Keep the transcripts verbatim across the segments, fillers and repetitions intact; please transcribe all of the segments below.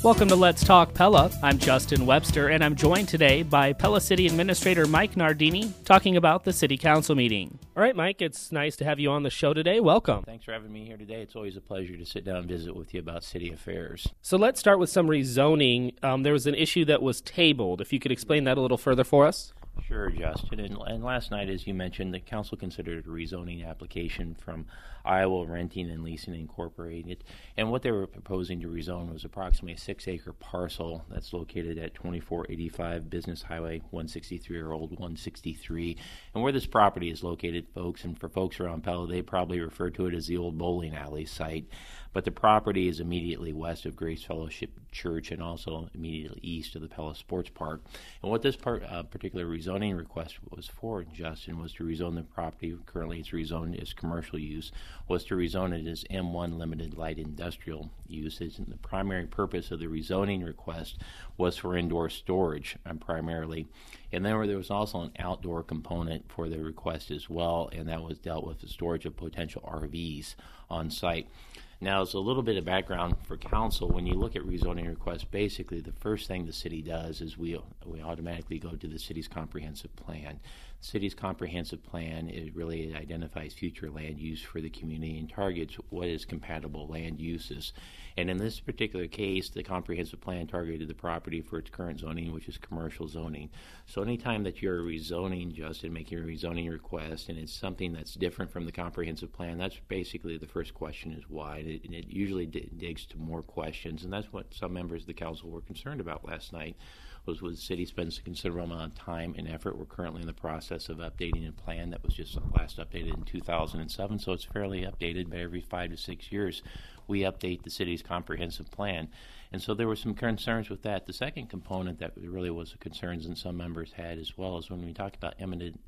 Welcome to Let's Talk Pella. I'm Justin Webster, and I'm joined today by Pella City Administrator Mike Nardini, talking about the City Council meeting. All right, Mike, it's nice to have you on the show today. Welcome. Thanks for having me here today. It's always a pleasure to sit down and visit with you about city affairs. So let's start with some rezoning. Um, there was an issue that was tabled. If you could explain that a little further for us. Sure, Justin. And, and last night, as you mentioned, the council considered a rezoning application from Iowa Renting and Leasing Incorporated. And what they were proposing to rezone was approximately a six-acre parcel that's located at twenty-four eighty-five Business Highway one sixty-three, or Old one sixty-three. And where this property is located, folks, and for folks around Pella, they probably refer to it as the old bowling alley site. But the property is immediately west of Grace Fellowship Church and also immediately east of the Pella Sports Park. And what this part, uh, particular rezoning request was for, Justin, was to rezone the property. Currently it's rezoned as commercial use, was to rezone it as M one limited light industrial uses. And the primary purpose of the rezoning request was for indoor storage um, primarily. And then there was also an outdoor component for the request as well, and that was dealt with the storage of potential R Vs on site. Now, as a little bit of background for council, when you look at rezoning requests, basically the first thing the city does is we we automatically go to the city's comprehensive plan. The city's comprehensive plan, it really identifies future land use for the community and targets what is compatible land uses. And in this particular case, the comprehensive plan targeted the property for its current zoning, which is commercial zoning. So anytime that you're rezoning, Justin, making a rezoning request, and it's something that's different from the comprehensive plan, that's basically the first question is why. And it, and it usually d- digs to more questions, and that's what some members of the council were concerned about last night, was was the city spends a considerable amount of time and effort. We're currently in the process of updating a plan that was just last updated in two thousand seven, so it's fairly updated, but every five to six years we update the city's comprehensive plan. And so there were some concerns with that. The second component that really was the concerns and some members had as well is when we talk about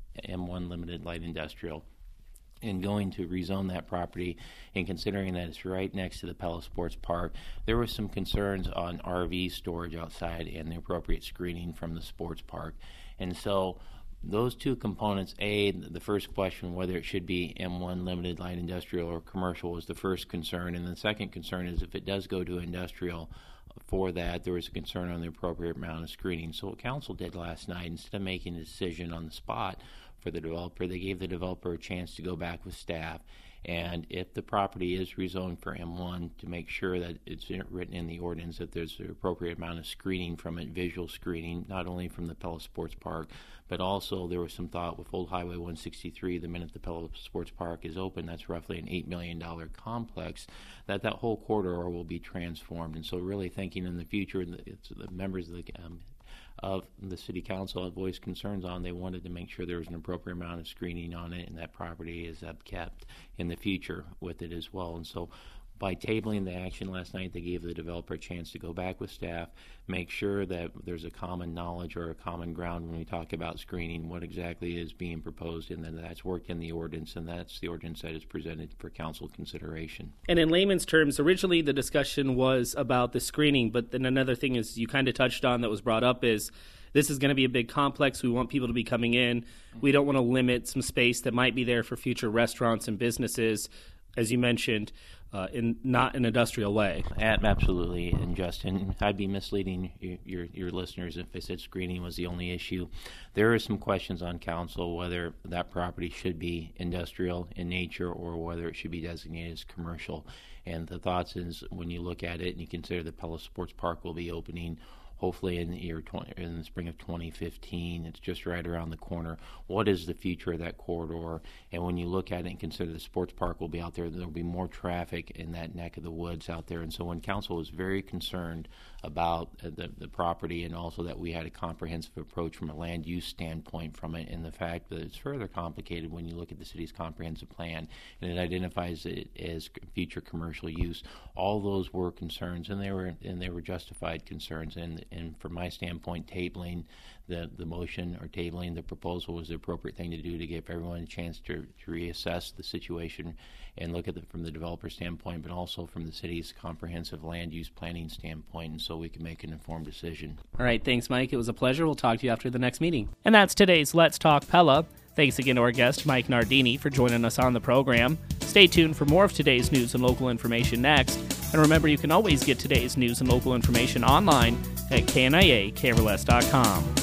M one limited light industrial and going to rezone that property and considering that it's right next to the Pella Sports Park, there were some concerns on R V storage outside and the appropriate screening from the sports park. And so those two components, A, the first question, whether it should be M one limited light industrial or commercial, was the first concern. And the second concern is if it does go to industrial, for that, there was a concern on the appropriate amount of screening. So what council did last night, instead of making a decision on the spot for the developer, they gave the developer a chance to go back with staff. And if the property is rezoned for M one, to make sure that it's written in the ordinance that there's the appropriate amount of screening from it, visual screening, not only from the Pella Sports Park, but also there was some thought with Old Highway one sixty-three, the minute the Pella Sports Park is open, that's roughly an eight million dollars complex, that that whole corridor will be transformed. And so really thinking in the future, it's the members of the um, of the city council have voiced concerns on, they wanted to make sure there was an appropriate amount of screening on it and that property is upkept in the future with it as well. And so by tabling the action last night, they gave the developer a chance to go back with staff, make sure that there's a common knowledge or a common ground when we talk about screening, what exactly is being proposed, and then that's worked in the ordinance, and that's the ordinance that is presented for council consideration. And in layman's terms, originally the discussion was about the screening, but then another thing is you kind of touched on that was brought up is this is going to be a big complex. We want people to be coming in. We don't want to limit some space that might be there for future restaurants and businesses, as you mentioned, uh, in not an industrial way. Absolutely, and Justin, I'd be misleading your, your your listeners if I said screening was the only issue. There are some questions on council whether that property should be industrial in nature or whether it should be designated as commercial. And the thoughts is when you look at it and you consider the Pella Sports Park will be opening hopefully in the year twenty, in the spring of twenty fifteen. It's just right around the corner. What is the future of that corridor? And when you look at it and consider the sports park will be out there, there'll be more traffic in that neck of the woods out there. And so when council was very concerned about the, the property and also that we had a comprehensive approach from a land use standpoint from it, and the fact that it's further complicated when you look at the city's comprehensive plan and it identifies it as future commercial use, all those were concerns, and they were and they were justified concerns. And and from my standpoint, tabling the, the motion or tabling the proposal was the appropriate thing to do to give everyone a chance to, to reassess the situation and look at it from the developer standpoint, but also from the city's comprehensive land use planning standpoint, and so we can make an informed decision. All right, thanks, Mike. It was a pleasure. We'll talk to you after the next meeting. And that's today's Let's Talk Pella. Thanks again to our guest, Mike Nardini, for joining us on the program. Stay tuned for more of today's news and local information next. And remember, you can always get today's news and local information online at K N I A K R L S dot com.